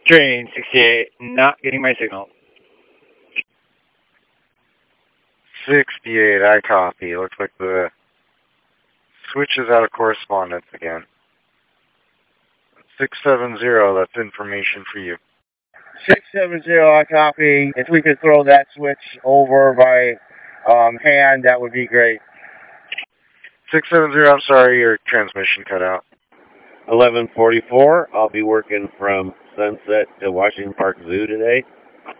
Train 68, not getting my signal. 68, I copy. Looks like the switch is out of correspondence again. 670, that's information for you. 670, I copy. If we could throw that switch over by hand, that would be great. 670, I'm sorry, your transmission cut out. 11:44. I'll be working from Sunset to Washington Park Zoo today.